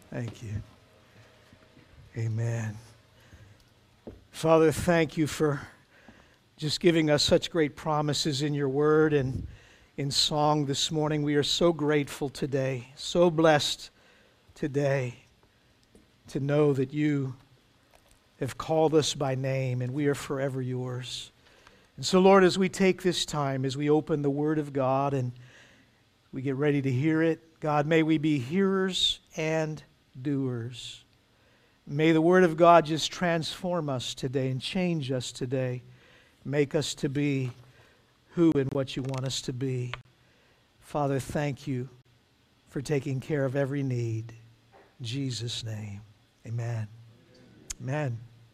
Thank you. Amen. Father, thank you for just giving us such great promises in your word and in song this morning. We are so grateful today, so blessed today to know that you have called us by name and we are forever yours. And so, Lord, as we take this time, as we open the Word of God and we get ready to hear it, God, may we be hearers and doers. May the Word of God just transform us today and change us today. Make us to be who and what you want us to be. Father, thank you for taking care of every need. In Jesus' name, amen. Amen.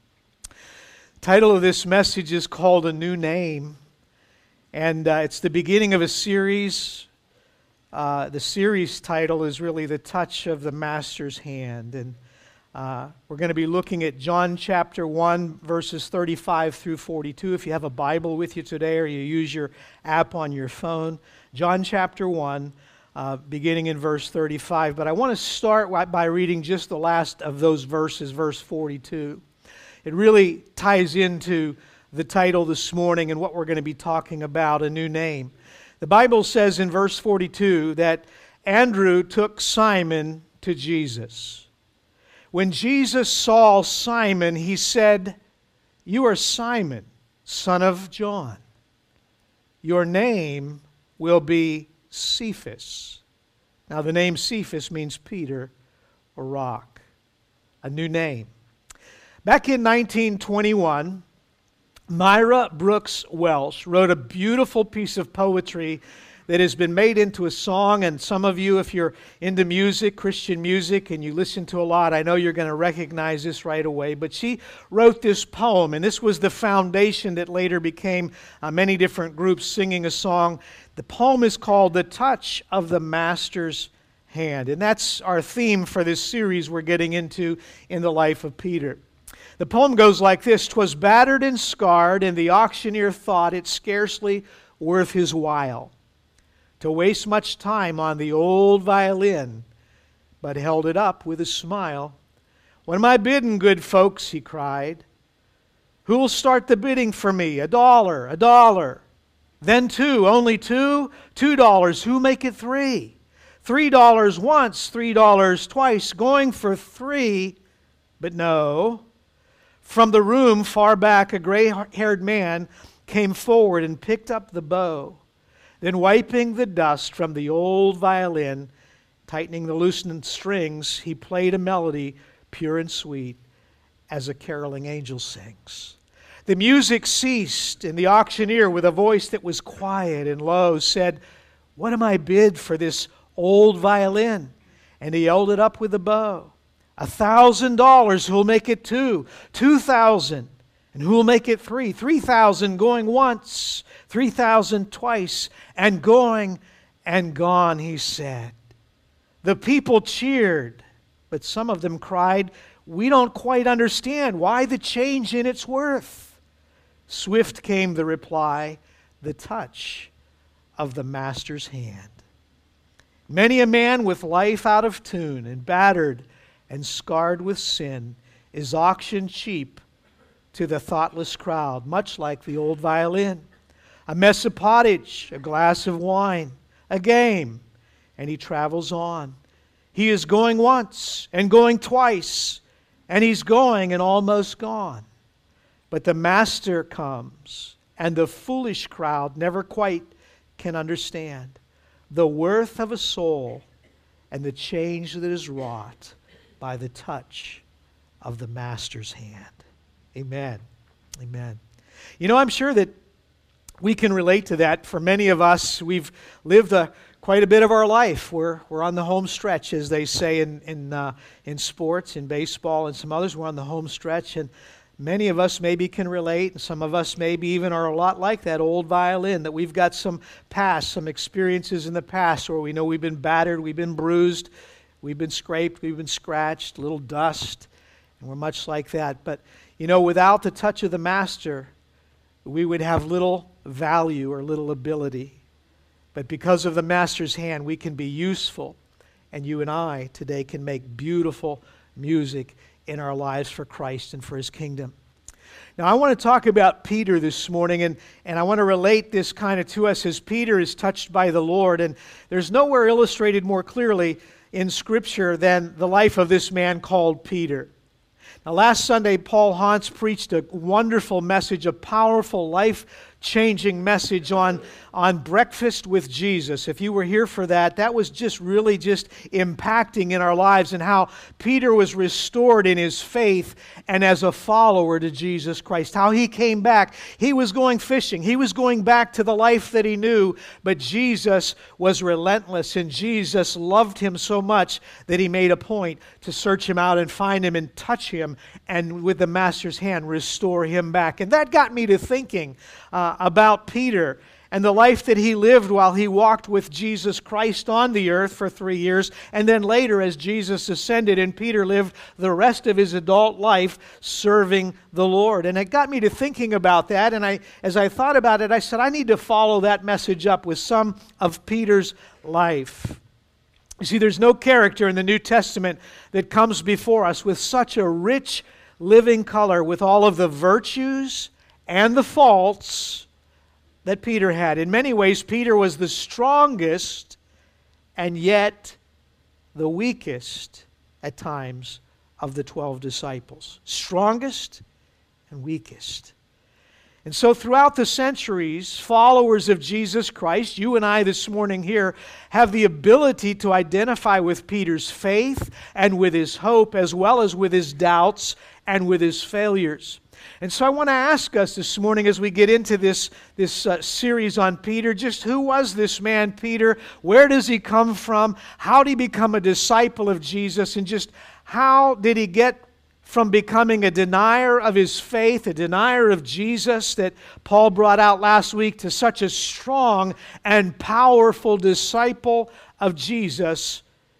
The title of this message is called A New Name, and it's the beginning of a series. The series title is really The Touch of the Master's Hand, and we're going to be looking at John chapter 1, verses 35 through 42. If you have a Bible with you today or you use your app on your phone, John chapter 1, beginning in verse 35. But I want to start by reading just the last of those verses, verse 42. It really ties into the title this morning and what we're going to be talking about, a new name. The Bible says in verse 42 that Andrew took Simon to Jesus. When Jesus saw Simon, he said, "You are Simon, son of John. Your name will be Cephas." Now the name Cephas means Peter or rock. A new name. Back in 1921, Myra Brooks Welsh wrote a beautiful piece of poetry that has been made into a song, and some of you, if you're into music, Christian music, and you listen to a lot, I know you're going to recognize this right away, but she wrote this poem, and this was the foundation that later became many different groups singing a song. The poem is called The Touch of the Master's Hand, and that's our theme for this series we're getting into in the life of Peter. The poem goes like this: "'Twas battered and scarred, and the auctioneer thought it scarcely worth his while to waste much time on the old violin, but held it up with a smile. When my bidding, good folks,' he cried, 'who'll start the bidding for me? $1, $1. Then two, only two, $2. Who'll make it three? $3 once, $3 twice, going for $3.' But no. From the room far back, a gray-haired man came forward and picked up the bow. Then wiping the dust from the old violin, tightening the loosened strings, he played a melody pure and sweet as a caroling angel sings. The music ceased, and the auctioneer, with a voice that was quiet and low, said, 'What am I bid for this old violin?' And he held it up with the bow. $1,000, who'll make it two? 2,000. And who'll make it three? 3,000 going once, 3,000 twice, and going and gone," he said. The people cheered, but some of them cried, "We don't quite understand. Why the change in its worth?" Swift came the reply, "The touch of the Master's hand." Many a man with life out of tune and battered and scarred with sin is auctioned cheap to the thoughtless crowd, much like the old violin. A mess of pottage, a glass of wine, a game, and he travels on. He is going once and going twice, and he's going and almost gone. But the Master comes, and the foolish crowd never quite can understand the worth of a soul and the change that is wrought by the touch of the Master's hand. Amen. Amen. You know, I'm sure that we can relate to that. For many of us, we've lived quite a bit of our life. We're on the home stretch, as they say in sports, in baseball, and some others. We're on the home stretch, and many of us maybe can relate, and some of us maybe even are a lot like that old violin, that we've got some past, some experiences in the past where we know we've been battered, we've been bruised, we've been scraped, we've been scratched, a little dust, and we're much like that. But, you know, without the touch of the Master, we would have little value or little ability. But because of the Master's hand, we can be useful and you and I today can make beautiful music in our lives for Christ and for His kingdom. Now, I want to talk about Peter this morning, and I want to relate this kind of to us as Peter is touched by the Lord. And there's nowhere illustrated more clearly in Scripture than the life of this man called Peter. Now, last Sunday, Paul Hans preached a wonderful message, a powerful, life-changing message on breakfast with Jesus. If you were here for that, that was just really just impacting in our lives, and how Peter was restored in his faith and as a follower to Jesus Christ. How he came back. He was going fishing. He was going back to the life that he knew, but Jesus was relentless, and Jesus loved him so much that He made a point to search him out and find him and touch him, and with the Master's hand restore him back. And that got me to thinking about Peter and the life that he lived while he walked with Jesus Christ on the earth for 3 years, and then later as Jesus ascended and Peter lived the rest of his adult life serving the Lord. And it got me to thinking about that, and as I thought about it, I said, I need to follow that message up with some of Peter's life. You see, there's no character in the New Testament that comes before us with such a rich, living color, with all of the virtues and the faults that Peter had. In many ways, Peter was the strongest and yet the weakest at times of the 12 disciples. Strongest and weakest. And so throughout the centuries, followers of Jesus Christ, you and I this morning here, have the ability to identify with Peter's faith and with his hope, as well as with his doubts and with his failures. And so I want to ask us this morning, as we get into this series on Peter, just who was this man Peter? Where does he come from? How did he become a disciple of Jesus? And just how did he get from becoming a denier of his faith, a denier of Jesus that Paul brought out last week, to such a strong and powerful disciple of Jesus,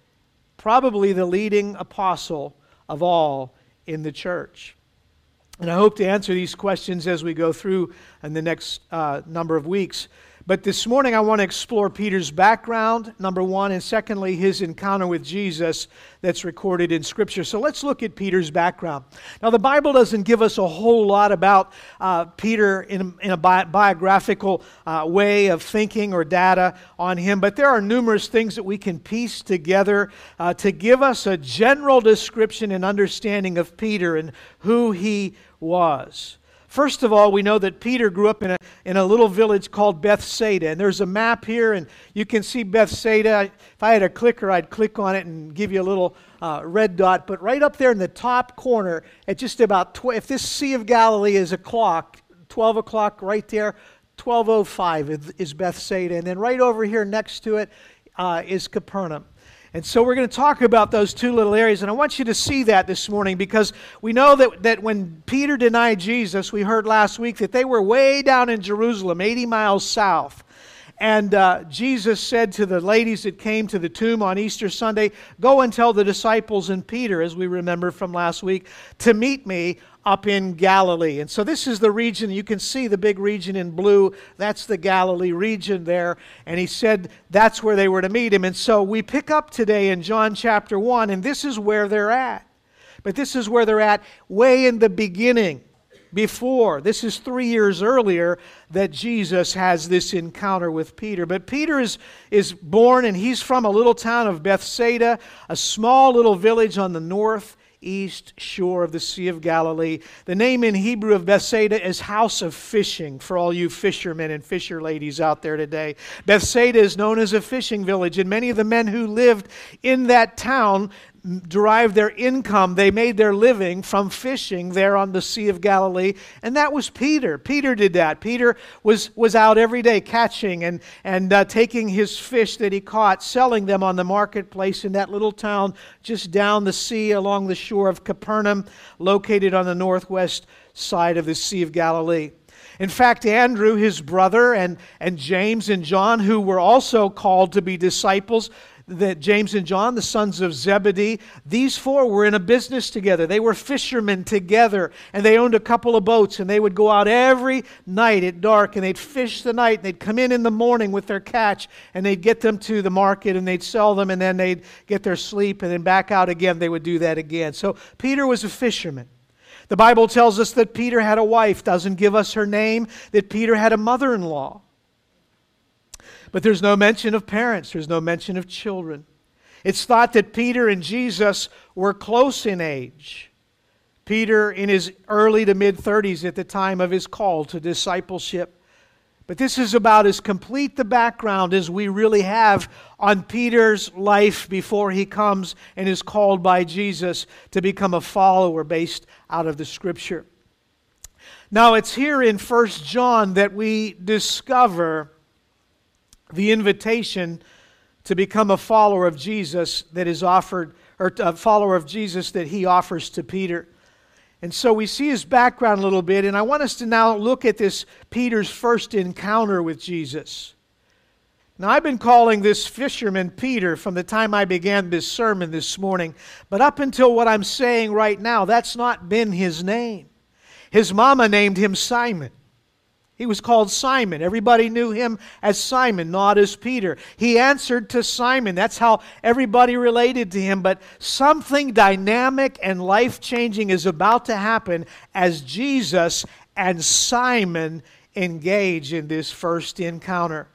probably the leading apostle of all in the church? And I hope to answer these questions as we go through in the next number of weeks. But this morning I want to explore Peter's background, number one, and secondly, his encounter with Jesus that's recorded in Scripture. So let's look at Peter's background. Now, the Bible doesn't give us a whole lot about Peter in a biographical way of thinking or data on him, but there are numerous things that we can piece together to give us a general description and understanding of Peter and who he was. First of all, we know that Peter grew up in a little village called Bethsaida. And there's a map here, and you can see Bethsaida. If I had a clicker, I'd click on it and give you a little red dot. But right up there in the top corner, at just about, if this Sea of Galilee is a clock, 12 o'clock right there, 12:05 is Bethsaida. And then right over here next to it is Capernaum. And so we're going to talk about those two little areas, and I want you to see that this morning, because we know that when Peter denied Jesus, we heard last week that they were way down in Jerusalem, 80 miles south. And Jesus said to the ladies that came to the tomb on Easter Sunday, "Go and tell the disciples and Peter," as we remember from last week, "to meet me up in Galilee." And so this is the region, you can see the big region in blue, that's the Galilee region there. And he said that's where they were to meet him. And so we pick up today in John chapter 1, and this is where they're at. But this is where they're at way in the beginning. Before, this is 3 years earlier that Jesus has this encounter with Peter. But Peter is born, and he's from a little town of Bethsaida, a small little village on the northeast shore of the Sea of Galilee. The name in Hebrew of Bethsaida is house of fishing, for all you fishermen and fisher ladies out there today. Bethsaida is known as a fishing village, and many of the men who lived in that town derived their income. They made their living from fishing there on the Sea of Galilee, and that was Peter. Peter did that. Peter was out every day catching and taking his fish that he caught, selling them on the marketplace in that little town just down the sea along the shore of Capernaum, located on the northwest side of the Sea of Galilee. In fact, Andrew, his brother, and James and John, who were also called to be disciples, James and John, the sons of Zebedee, these four were in a business together. They were fishermen together, and they owned a couple of boats, and they would go out every night at dark, and they'd fish the night, and they'd come in the morning with their catch, and they'd get them to the market, and they'd sell them, and then they'd get their sleep, and then back out again. They would do that again. So Peter was a fisherman. The Bible tells us that Peter had a wife, doesn't give us her name, that Peter had a mother-in-law. But there's no mention of parents, there's no mention of children. It's thought that Peter and Jesus were close in age. Peter in his early to mid-30s at the time of his call to discipleship. But this is about as complete the background as we really have on Peter's life before he comes and is called by Jesus to become a follower based out of the Scripture. Now it's here in 1 John that we discover the invitation to become a follower of Jesus that is offered, or a follower of Jesus that he offers to Peter. And so we see his background a little bit, and I want us to now look at this Peter's first encounter with Jesus. Now, I've been calling this fisherman Peter from the time I began this sermon this morning, but up until what I'm saying right now, that's not been his name. His mama named him Simon. He was called Simon. Everybody knew him as Simon, not as Peter. He answered to Simon. That's how everybody related to him. But something dynamic and life-changing is about to happen as Jesus and Simon engage in this first encounter.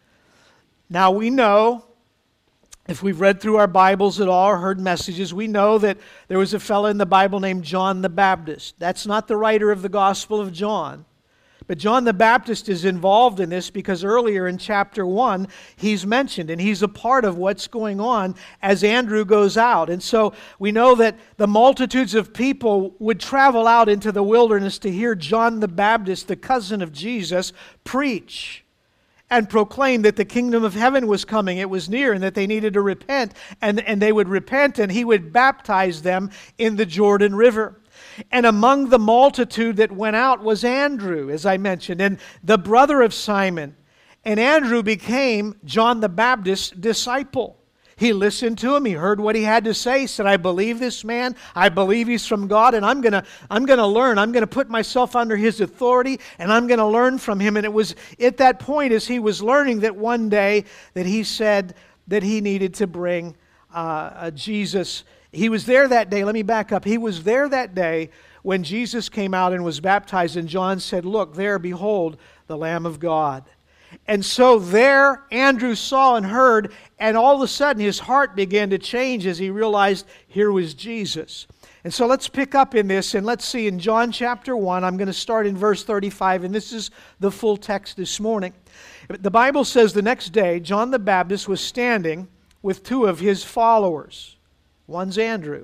Now we know, if we've read through our Bibles at all or heard messages, we know that there was a fellow in the Bible named John the Baptist. That's not the writer of the Gospel of John. But John the Baptist is involved in this because earlier in chapter 1, he's mentioned, and he's a part of what's going on as Andrew goes out. And so we know that the multitudes of people would travel out into the wilderness to hear John the Baptist, the cousin of Jesus, preach and proclaim that the kingdom of heaven was coming, it was near, and that they needed to repent. And they would repent, and he would baptize them in the Jordan River. And among the multitude that went out was Andrew, as I mentioned, and the brother of Simon. And Andrew became John the Baptist's disciple. He listened to him. He heard what he had to say. He said, I believe this man. I believe he's from God, and I'm going to learn. I'm going to put myself under his authority, and I'm going to learn from him. And it was at that point, as he was learning, that one day that he said that he needed to bring Jesus. He was there that day. Let me back up. He was there that day when Jesus came out and was baptized, and John said, look, there, behold, the Lamb of God. And so there Andrew saw and heard, and all of a sudden his heart began to change as he realized here was Jesus. And so let's pick up in this, and let's see in John chapter 1, I'm going to start in verse 35, and this is the full text this morning. The Bible says the next day, John the Baptist was standing with two of his followers. One's Andrew.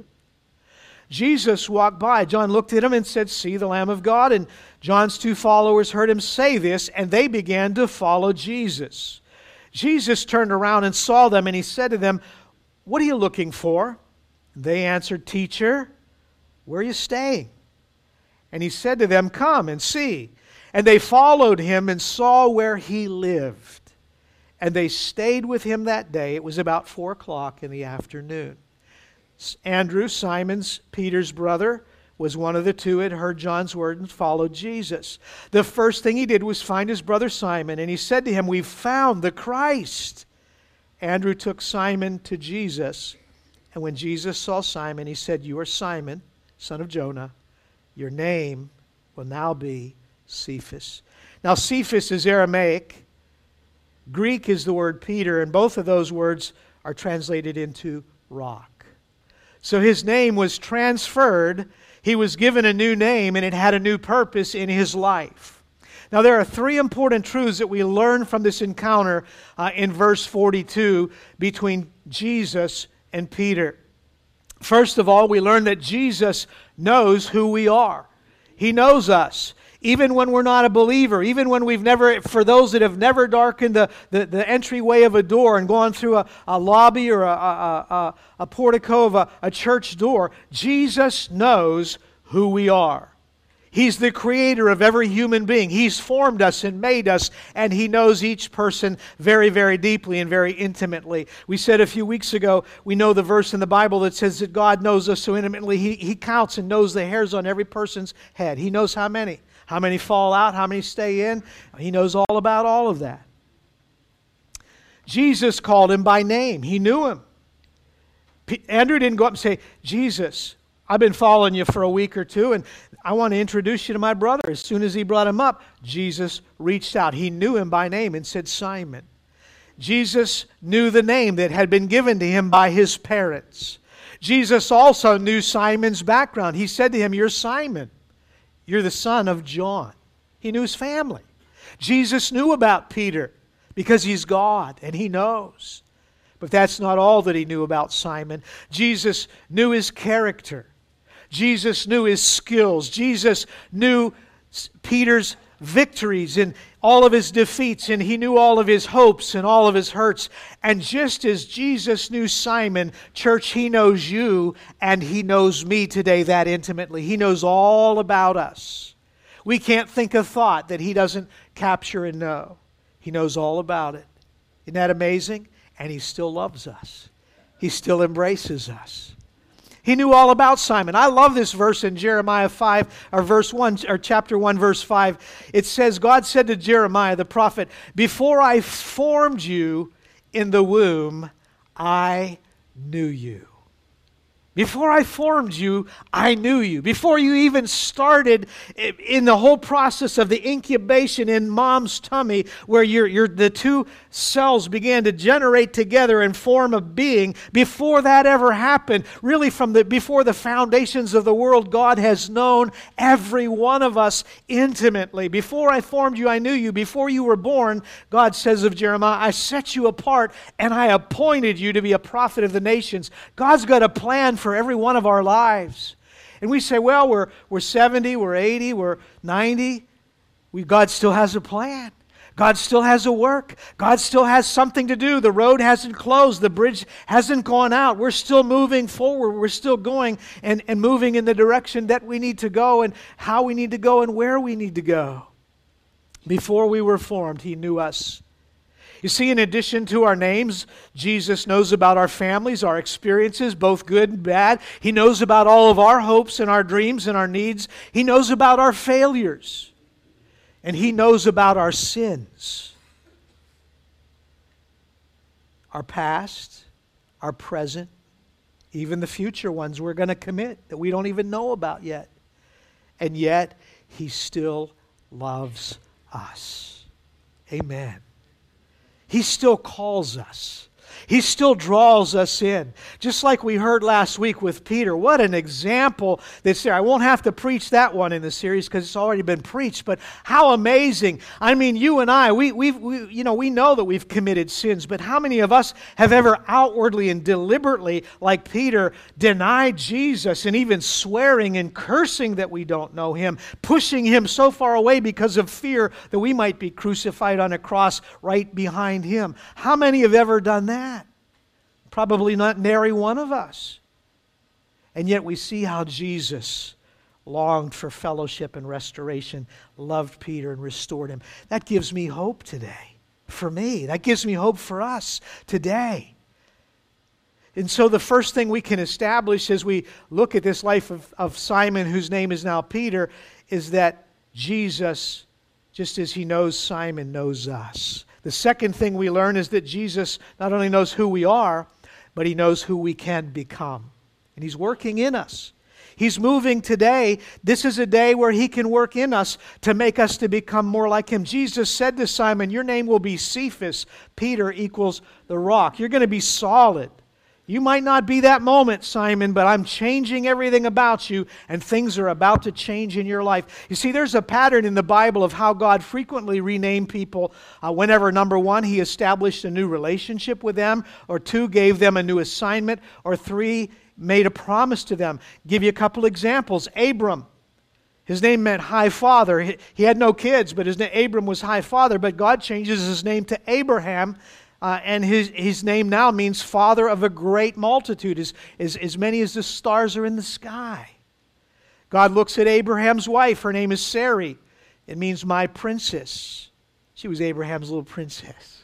Jesus walked by. John looked at him and said, see the Lamb of God. And John's two followers heard him say this, and they began to follow Jesus. Jesus turned around and saw them, and he said to them, what are you looking for? They answered, Teacher, where are you staying? And he said to them, come and see. And they followed him and saw where he lived. And they stayed with him that day. It was about 4 o'clock in the afternoon. Andrew, Peter's brother, was one of the two, had heard John's word and followed Jesus. The first thing he did was find his brother Simon, and he said to him, we've found the Christ. Andrew took Simon to Jesus, and when Jesus saw Simon, he said, you are Simon, son of Jonah. Your name will now be Cephas. Now Cephas is Aramaic. Greek is the word Peter, and both of those words are translated into rock. So his name was transferred. He was given a new name, and it had a new purpose in his life. Now there are 3 important truths that we learn from this encounter in verse 42 between Jesus and Peter. First of all, we learn that Jesus knows who we are. He knows us. Even when we're not a believer, even when we've never, for those that have never darkened the entryway of a door and gone through a lobby or a portico of a church door, Jesus knows who we are. He's the creator of every human being. He's formed us and made us, and He knows each person very, very deeply and very intimately. We said a few weeks ago, we know the verse in the Bible that says that God knows us so intimately, He counts and knows the hairs on every person's head. He knows how many fall out, how many stay in. He knows all about all of that. Jesus called him by name. He knew him. Andrew didn't go up and say, Jesus, I've been following you for a week or two, and I want to introduce you to my brother. As soon as he brought him up, Jesus reached out. He knew him by name and said, Simon. Jesus knew the name that had been given to him by his parents. Jesus also knew Simon's background. He said to him, you're Simon. You're the son of John. He knew his family. Jesus knew about Peter because He's God and He knows. But that's not all that He knew about Simon. Jesus knew his character. Jesus knew his skills. Jesus knew Peter's victories and all of his defeats, and He knew all of his hopes and all of his hurts. And just as Jesus knew Simon, church, He knows you and He knows me today that intimately. He knows all about us. We can't think a thought that He doesn't capture and know. He knows all about it. Isn't that amazing? And He still loves us. He still embraces us. He knew all about Simon. I love this verse in Jeremiah 5, or verse 1, or chapter 1, verse 5. It says, God said to Jeremiah the prophet, before I formed you in the womb, I knew you. Before I formed you, I knew you. Before you even started in the whole process of the incubation in mom's tummy, where the two cells began to generate together and form a being, before that ever happened, really before the foundations of the world, God has known every one of us intimately. Before I formed you, I knew you. Before you were born, God says of Jeremiah, I set you apart and I appointed you to be a prophet of the nations. God's got a plan for every one of our lives. And we say, well, we're 70, we're 80, we're 90. God still has a plan. God still has a work. God still has something to do. The road hasn't closed. The bridge hasn't gone out. We're still moving forward. We're still going and moving in the direction that we need to go and how we need to go and where we need to go. Before we were formed, He knew us. You see, in addition to our names, Jesus knows about our families, our experiences, both good and bad. He knows about all of our hopes and our dreams and our needs. He knows about our failures. And He knows about our sins. Our past, our present, even the future ones we're going to commit that we don't even know about yet. And yet, He still loves us. Amen. He still calls us. He still draws us in. Just like we heard last week with Peter. What an example that's there. I won't have to preach that one in the series because it's already been preached, but how amazing. I mean, you and I, we know that we've committed sins, but how many of us have ever outwardly and deliberately, like Peter, denied Jesus and even swearing and cursing that we don't know Him, pushing Him so far away because of fear that we might be crucified on a cross right behind Him? How many have ever done that? Probably not nary one of us. And yet we see how Jesus longed for fellowship and restoration, loved Peter and restored him. That gives me hope today. For me, that gives me hope for us today. And so the first thing we can establish as we look at this life of Simon, whose name is now Peter, is that Jesus, just as He knows Simon, knows us. The second thing we learn is that Jesus not only knows who we are, but He knows who we can become. And He's working in us. He's moving today. This is a day where He can work in us to make us to become more like Him. Jesus said to Simon, your name will be Cephas. Peter equals the rock. You're going to be solid. You might not be that moment, Simon, but I'm changing everything about you, and things are about to change in your life. You see, there's a pattern in the Bible of how God frequently renamed people whenever, number one, He established a new relationship with them, or two, gave them a new assignment, or three, made a promise to them. Give you a couple examples. Abram. His name meant high father. He had no kids, but Abram was high father, but God changes his name to Abraham. And his name now means father of a great multitude, as many as the stars are in the sky. God looks at Abraham's wife. Her name is Sarai. It means my princess. She was Abraham's little princess.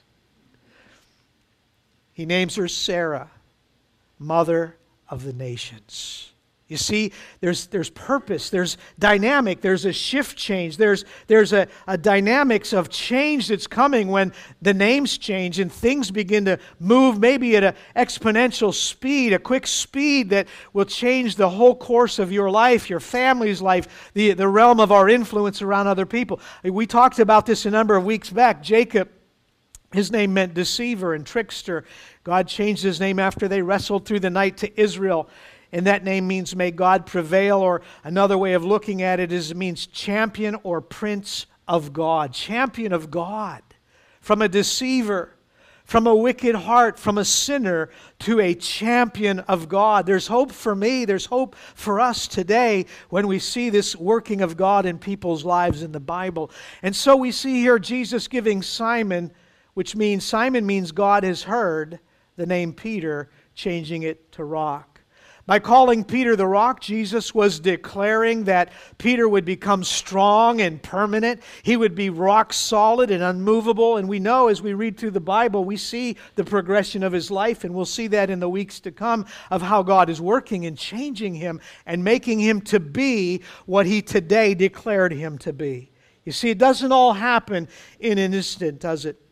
He names her Sarah, mother of the nations. You see, there's purpose, there's dynamic, there's a shift change, there's a dynamics of change that's coming when the names change and things begin to move maybe at an exponential speed, a quick speed that will change the whole course of your life, your family's life, the realm of our influence around other people. We talked about this a number of weeks back. Jacob, his name meant deceiver and trickster. God changed his name after they wrestled through the night to Israel. And that name means may God prevail, or another way of looking at it is it means champion or prince of God. Champion of God. From a deceiver, from a wicked heart, from a sinner to a champion of God. There's hope for me. There's hope for us today when we see this working of God in people's lives in the Bible. And so we see here Jesus giving Simon, which means Simon means God has heard, the name Peter, changing it to rock. By calling Peter the rock, Jesus was declaring that Peter would become strong and permanent. He would be rock solid and unmovable. And we know as we read through the Bible, we see the progression of his life, and we'll see that in the weeks to come of how God is working and changing him and making him to be what he today declared him to be. You see, it doesn't all happen in an instant, does it?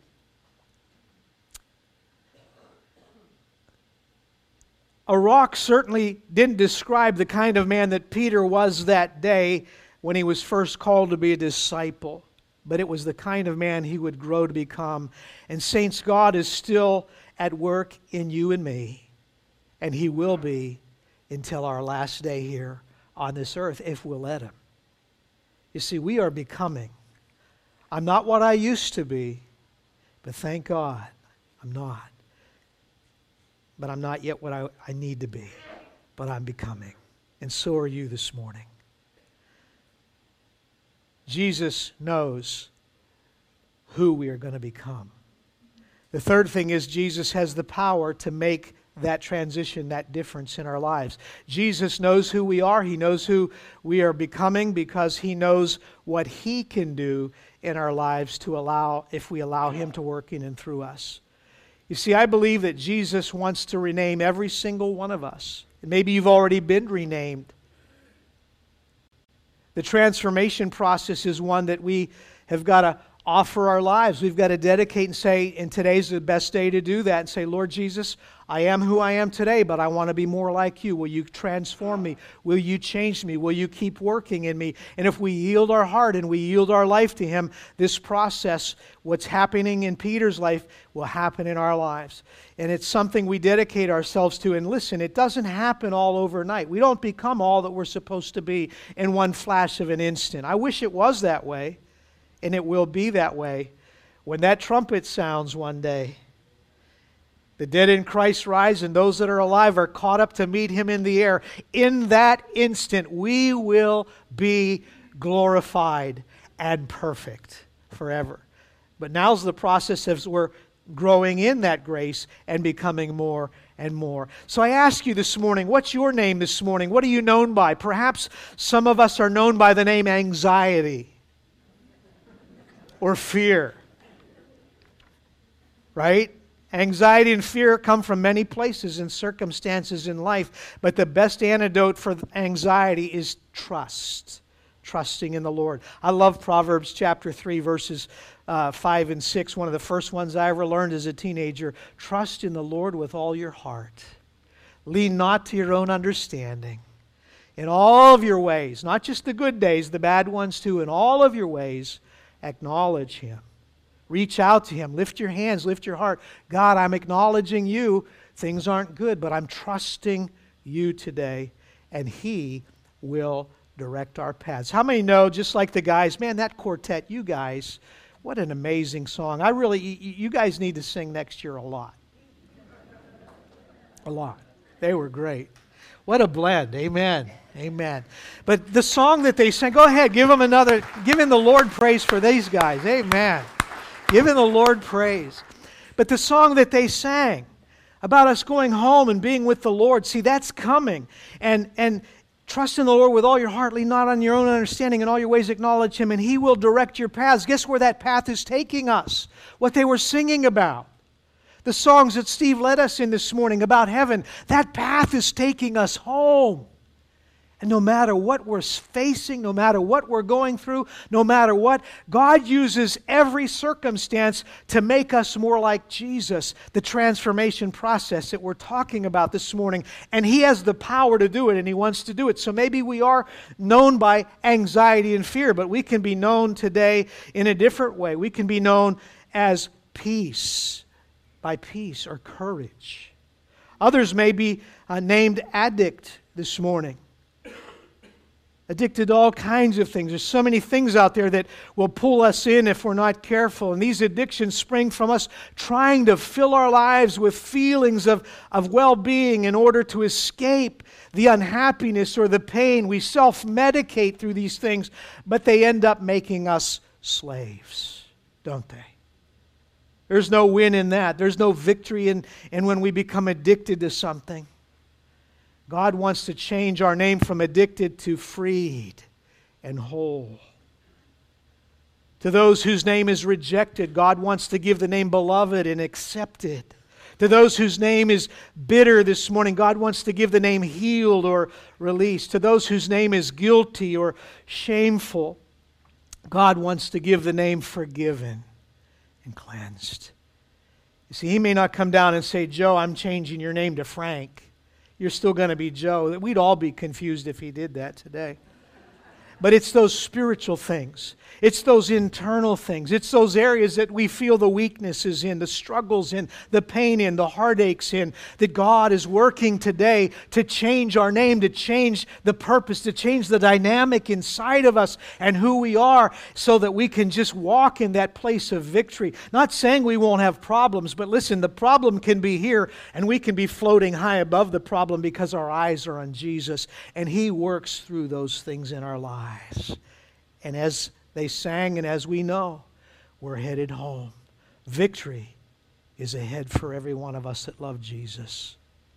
A rock certainly didn't describe the kind of man that Peter was that day when he was first called to be a disciple, but it was the kind of man he would grow to become. And saints, God is still at work in you and me, and he will be until our last day here on this earth if we'll let him. You see, we are becoming. I'm not what I used to be, but thank God I'm not. But I'm not yet what I need to be, but I'm becoming. And so are you this morning. Jesus knows who we are going to become. The third thing is Jesus has the power to make that transition, that difference in our lives. Jesus knows who we are. He knows who we are becoming because he knows what he can do in our lives to allow, if we allow him to work in and through us. You see, I believe that Jesus wants to rename every single one of us. And maybe you've already been renamed. The transformation process is one that we have got to offer our lives. We've got to dedicate and say, and today's the best day to do that, and say, Lord Jesus, I am who I am today, but I want to be more like you. Will you transform me? Will you change me? Will you keep working in me? And if we yield our heart and we yield our life to him, this process, what's happening in Peter's life, will happen in our lives. And it's something we dedicate ourselves to. And listen, it doesn't happen all overnight. We don't become all that we're supposed to be in one flash of an instant. I wish it was that way. And it will be that way when that trumpet sounds one day. The dead in Christ rise, and those that are alive are caught up to meet him in the air. In that instant, we will be glorified and perfect forever. But now's the process as we're growing in that grace and becoming more and more. So I ask you this morning, what's your name this morning? What are you known by? Perhaps some of us are known by the name anxiety. Or fear, right? Anxiety and fear come from many places and circumstances in life, but the best antidote for anxiety is trust, trusting in the Lord. I love Proverbs chapter 3, verses 5 and 6. One of the first ones I ever learned as a teenager. Trust in the Lord with all your heart. Lean not to your own understanding. In all of your ways, not just the good days, the bad ones too, in all of your ways, acknowledge him. Reach out to him. Lift your hands. Lift your heart. God, I'm acknowledging you. Things aren't good, but I'm trusting you today, and he will direct our paths. How many know, just like the guys, man, that quartet, you guys, what an amazing song. You guys need to sing next year a lot. A lot. They were great. What a blend. Amen. Amen. But the song that they sang, go ahead, give him the Lord praise for these guys. Amen. Give him the Lord praise. But the song that they sang about us going home and being with the Lord, see, that's coming. And Trust in the Lord with all your heart, lean not on your own understanding, in all your ways acknowledge Him, and He will direct your paths. Guess where that path is taking us? What they were singing about. The songs that Steve led us in this morning about heaven. That path is taking us home. And no matter what we're facing, no matter what we're going through, no matter what, God uses every circumstance to make us more like Jesus, the transformation process that we're talking about this morning. And He has the power to do it, and He wants to do it. So maybe we are known by anxiety and fear, but we can be known today in a different way. We can be known as peace, by peace or courage. Others may be named addict this morning. Addicted to all kinds of things. There's so many things out there that will pull us in if we're not careful. And these addictions spring from us trying to fill our lives with feelings of well-being in order to escape the unhappiness or the pain. We self-medicate through these things, but they end up making us slaves, don't they? There's no win in that. There's no victory in when we become addicted to something. God wants to change our name from addicted to freed and whole. To those whose name is rejected, God wants to give the name beloved and accepted. To those whose name is bitter this morning, God wants to give the name healed or released. To those whose name is guilty or shameful, God wants to give the name forgiven and cleansed. You see, He may not come down and say, Joe, I'm changing your name to Frank. You're still going to be Joe. We'd all be confused if He did that today. But it's those spiritual things. It's those internal things. It's those areas that we feel the weaknesses in, the struggles in, the pain in, the heartaches in, that God is working today to change our name, to change the purpose, to change the dynamic inside of us and who we are so that we can just walk in that place of victory. Not saying we won't have problems, but listen, the problem can be here and we can be floating high above the problem because our eyes are on Jesus and He works through those things in our lives. And as they sang and as we know, we're headed home. Victory is ahead for every one of us that love Jesus.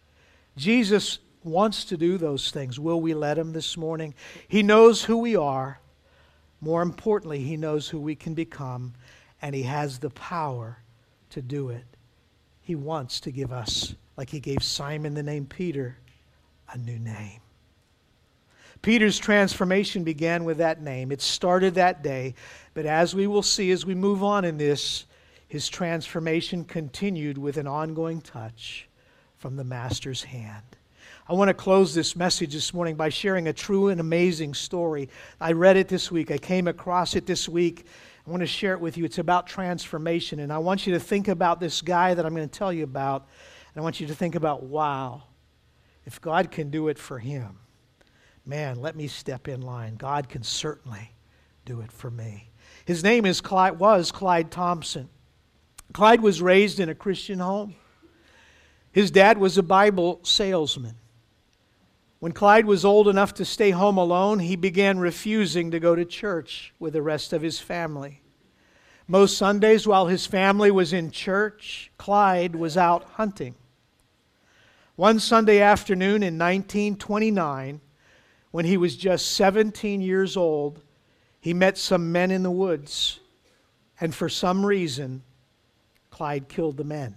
Jesus wants to do those things. Will we let Him this morning? He knows who we are. More importantly, He knows who we can become, and He has the power to do it. He wants to give us, like He gave Simon the name Peter, a new name. Peter's transformation began with that name. It started that day. But as we will see as we move on in this, his transformation continued with an ongoing touch from the Master's hand. I want to close this message this morning by sharing a true and amazing story. I read it this week. I came across it this week. I want to share it with you. It's about transformation. And I want you to think about this guy that I'm going to tell you about. And I want you to think about, wow, if God can do it for him, man, let me step in line. God can certainly do it for me. His name was Clyde Thompson. Clyde was raised in a Christian home. His dad was a Bible salesman. When Clyde was old enough to stay home alone, he began refusing to go to church with the rest of his family. Most Sundays, while his family was in church, Clyde was out hunting. One Sunday afternoon in 1929, when he was just 17 years old, he met some men in the woods, and for some reason, Clyde killed the men.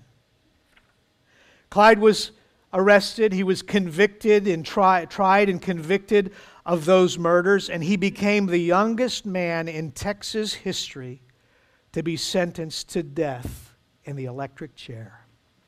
Clyde was arrested. He was convicted and tried and convicted of those murders, and he became the youngest man in Texas history to be sentenced to death in the electric chair.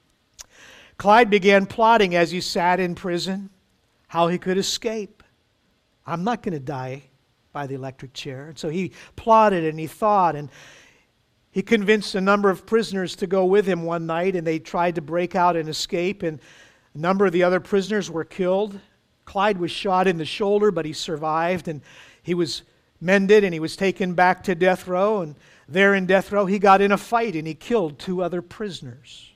Clyde began plotting as he sat in prison how he could escape. I'm not going to die by the electric chair. And so he plotted and he thought, and he convinced a number of prisoners to go with him one night, and they tried to break out and escape, and a number of the other prisoners were killed. Clyde was shot in the shoulder, but he survived, and he was mended, and he was taken back to death row, and there in death row he got in a fight, and he killed 2 other prisoners.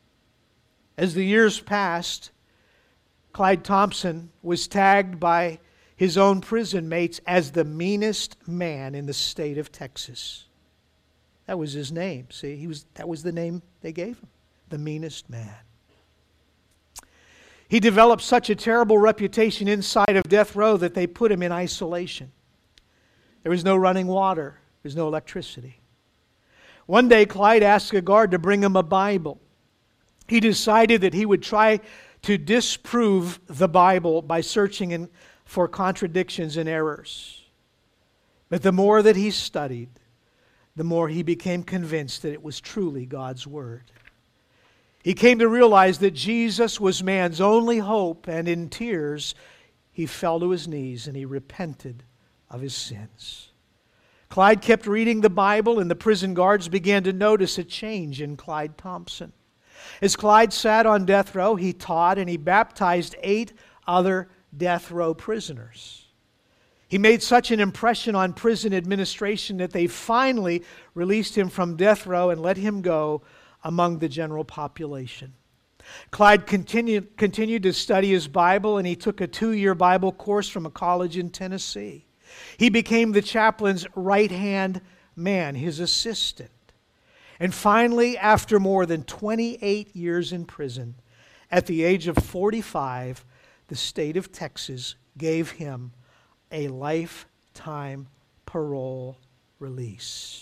As the years passed, Clyde Thompson was tagged by his own prison mates as the meanest man in the state of Texas. That was his name. See, that was the name they gave him, the meanest man. He developed such a terrible reputation inside of death row that they put him in isolation. There was no running water. There was no electricity. One day, Clyde asked a guard to bring him a Bible. He decided that he would try to disprove the Bible by searching for contradictions and errors. But the more that he studied, the more he became convinced that it was truly God's Word. He came to realize that Jesus was man's only hope, and in tears, he fell to his knees and he repented of his sins. Clyde kept reading the Bible, and the prison guards began to notice a change in Clyde Thompson. As Clyde sat on death row, he taught and he baptized 8 other death row prisoners. He made such an impression on prison administration that they finally released him from death row and let him go among the general population. Clyde continued to study his Bible, and he took a 2-year Bible course from a college in Tennessee. He became the chaplain's right-hand man, his assistant. And finally, after more than 28 years in prison, at the age of 45, the state of Texas gave him a lifetime parole release.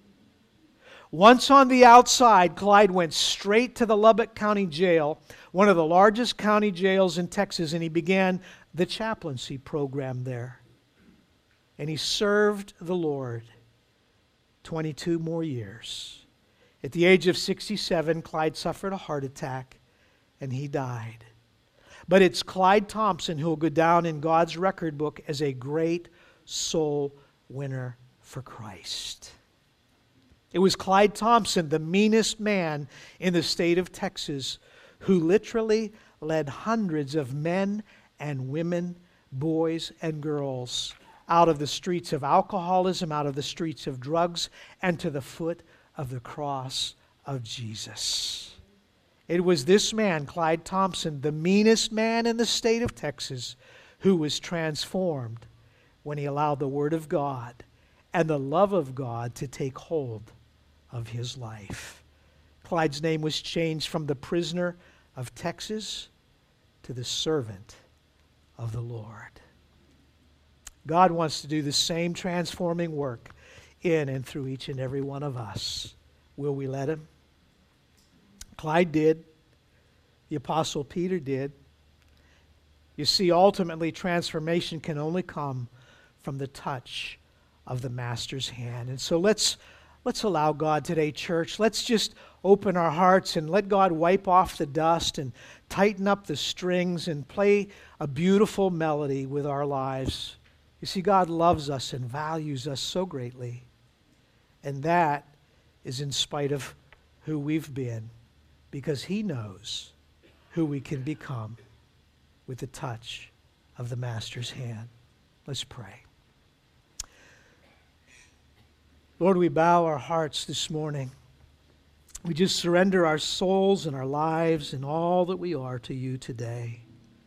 Once on the outside, Clyde went straight to the Lubbock County Jail, one of the largest county jails in Texas, and he began the chaplaincy program there. And he served the Lord 22 more years. At the age of 67, Clyde suffered a heart attack, and he died. But it's Clyde Thompson who will go down in God's record book as a great soul winner for Christ. It was Clyde Thompson, the meanest man in the state of Texas, who literally led hundreds of men and women, boys and girls, out of the streets of alcoholism, out of the streets of drugs, and to the foot of the cross of Jesus. It was this man, Clyde Thompson, the meanest man in the state of Texas, who was transformed when he allowed the Word of God and the love of God to take hold of his life. Clyde's name was changed from the prisoner of Texas to the servant of the Lord. God wants to do the same transforming work in and through each and every one of us. Will we let him? Clyde did. The Apostle Peter did. You see, ultimately, transformation can only come from the touch of the Master's hand. And so let's allow God today, church. Let's just open our hearts and let God wipe off the dust and tighten up the strings and play a beautiful melody with our lives. You see, God loves us and values us so greatly. And that is in spite of who we've been, because He knows who we can become with the touch of the Master's hand. Let's pray. Lord, we bow our hearts this morning. We just surrender our souls and our lives and all that we are to You today.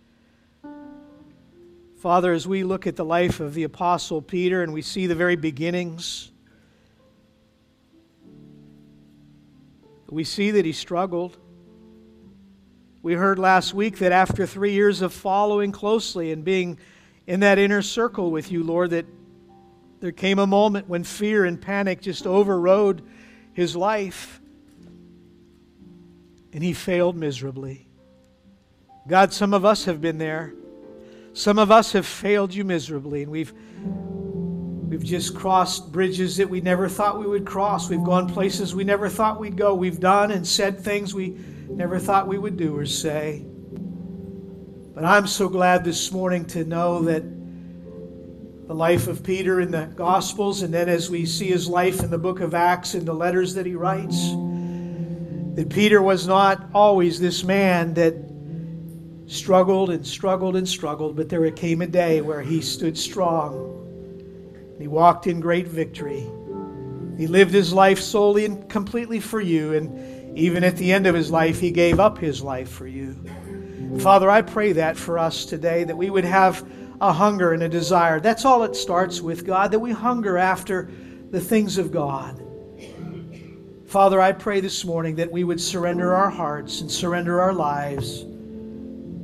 Father, as we look at the life of the Apostle Peter and we see the very beginnings, we see that he struggled. We heard last week that after 3 years of following closely and being in that inner circle with You, Lord, that there came a moment when fear and panic just overrode his life, and he failed miserably. God, some of us have been there. Some of us have failed You miserably, and we've just crossed bridges that we never thought we would cross. We've gone places we never thought we'd go. We've done and said things we never thought we would do or say. But I'm so glad this morning to know that the life of Peter in the Gospels, and then as we see his life in the book of Acts and the letters that he writes, that Peter was not always this man that struggled and struggled and struggled, but there came a day where he stood strong. He walked in great victory. He lived his life solely and completely for You, and even at the end of his life, he gave up his life for You. Father, I pray that for us today, that we would have a hunger and a desire. That's all it starts with, God, that we hunger after the things of God. Father, I pray this morning that we would surrender our hearts and surrender our lives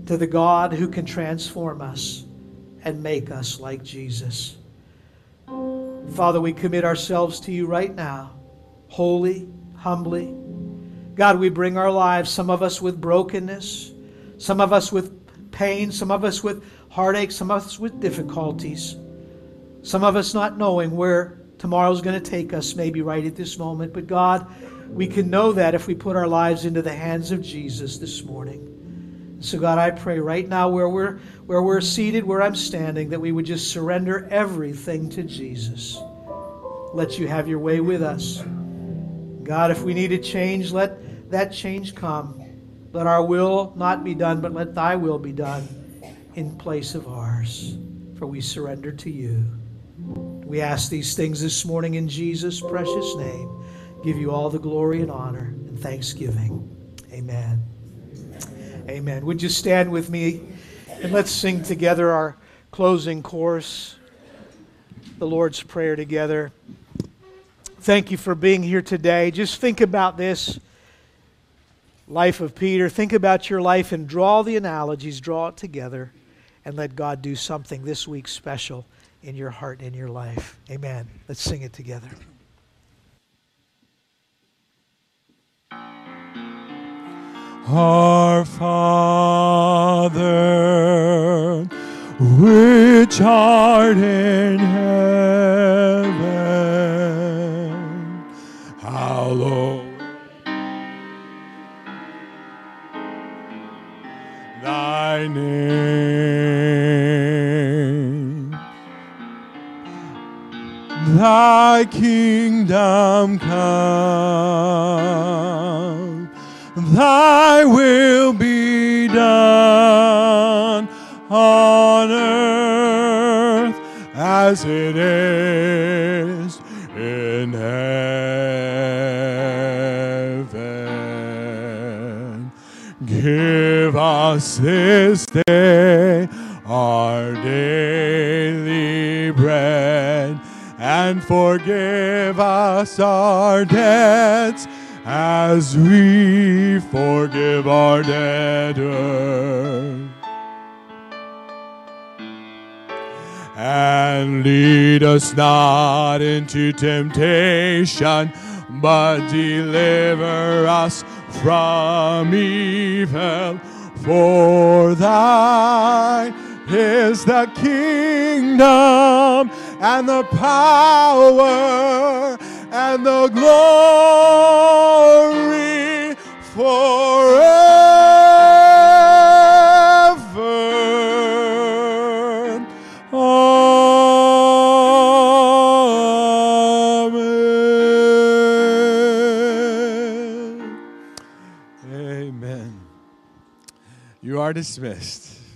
to the God who can transform us and make us like Jesus. Father, we commit ourselves to you right now, wholly, humbly. God, we bring our lives, some of us with brokenness, some of us with pain, some of us with heartache, some of us with difficulties, some of us not knowing where tomorrow's going to take us, maybe right at this moment. But God, we can know that if we put our lives into the hands of Jesus this morning. So God, I pray right now where we're seated, where I'm standing, that we would just surrender everything to Jesus. Let you have your way with us. God, if we need a change, let that change come. Let our will not be done, but let thy will be done in place of ours. For we surrender to you. We ask these things this morning in Jesus' precious name. Give you all the glory and honor and thanksgiving. Amen. Amen. Would you stand with me and let's sing together our closing chorus, the Lord's Prayer together. Thank you for being here today. Just think about this life of Peter. Think about your life and draw the analogies, draw it together, and let God do something this week special in your heart and in your life. Amen. Let's sing it together. Our Father, which art in heaven, hallowed thy name. Thy kingdom come, thy will be done on earth as it is in heaven. Give us this day our daily bread, and forgive us our debts as we forgive our debtors. And lead us not into temptation, but deliver us from evil. For thine is the kingdom and the power and the glory forever. Amen. Amen. You are dismissed.